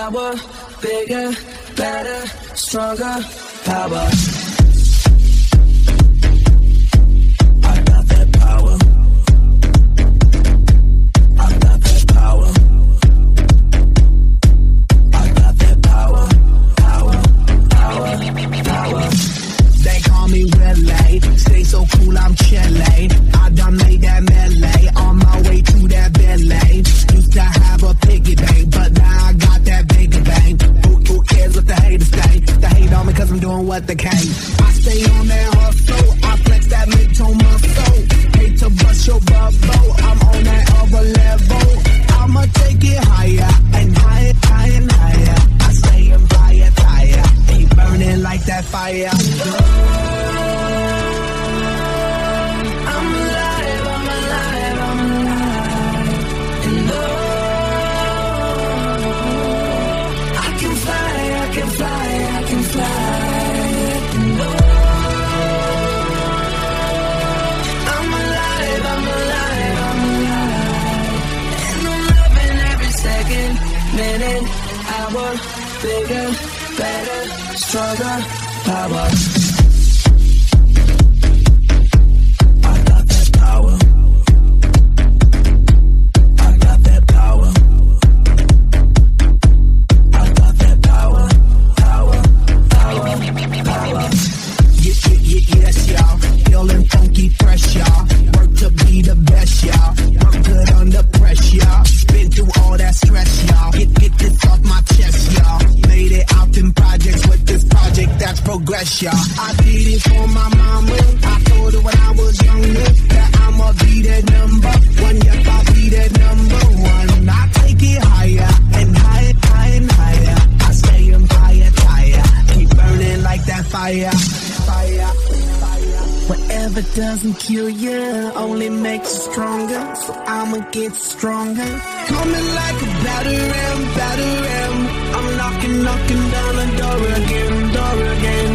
Power, bigger, better, stronger, power. I got that power. I got that power. I got that power. Power, power, power. They call me Willie, stay so cool, I'm chillin'. I done made that melee, on my way to that Billy. Used to have a piggy bank, but now I got that bigger bang. Who cares what the haters say? They hate on me cause I'm doing what they can. I stay on that hustle, I flex that mid-tone muscle. Hate to bust your bubble, I'm on that other level. I'ma take it higher, and higher, higher, and higher. I stay in fire, tire, keep burning like that fire. Minute, hour, bigger, better, stronger, power. I got that power. I got that power. I got that power. Power, power, power. Yes, y'all. Feeling funky, fresh, y'all. Work to be the best, y'all. Work good under pressure, y'all. Been through all that stress, y'all. Get this off my chest, y'all. Made it out in projects with this project, that's progress, y'all. I did it for my mama. I told her when I was younger that I'ma be that number one. Yep, I'll be that number one. I take it higher and higher, higher and higher. I stay in fire, tire. Keep burning like that fire. Fire. Whatever doesn't kill you only makes you stronger, so I'ma get stronger. Coming like a battering. I'm knocking down the door again, door again.